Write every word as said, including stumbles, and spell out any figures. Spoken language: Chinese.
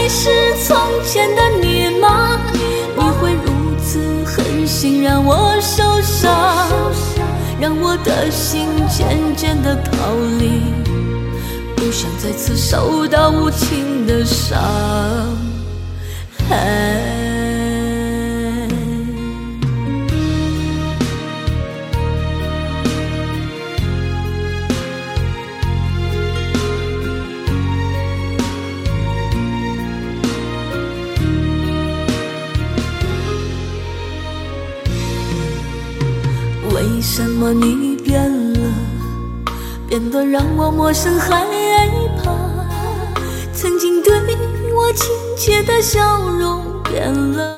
还是从前的你吗？你会如此狠心让我受伤，让我的心渐渐地逃离，不想再次受到无情的伤害。为什么你变了，变得让我陌生害怕？曾经对我亲切的笑容变了。